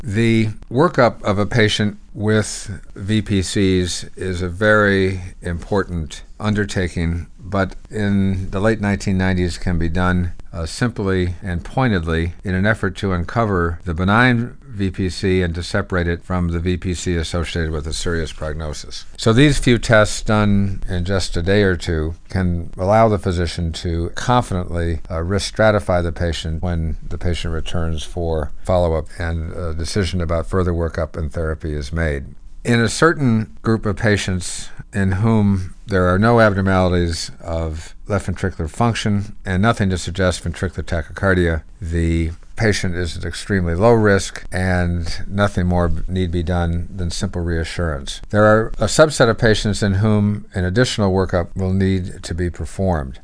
The workup of a patient with VPCs is a very important undertaking, but in the late 1990s can be done simply and pointedly in an effort to uncover the benign VPC and to separate it from the VPC associated with a serious prognosis. So these few tests done in just a day or two can allow the physician to confidently risk stratify the patient when the patient returns for follow-up and a decision about further workup and therapy is made. In a certain group of patients in whom there are no abnormalities of left ventricular function and nothing to suggest ventricular tachycardia, the patient is at extremely low risk and nothing more need be done than simple reassurance. There are a subset of patients in whom an additional workup will need to be performed.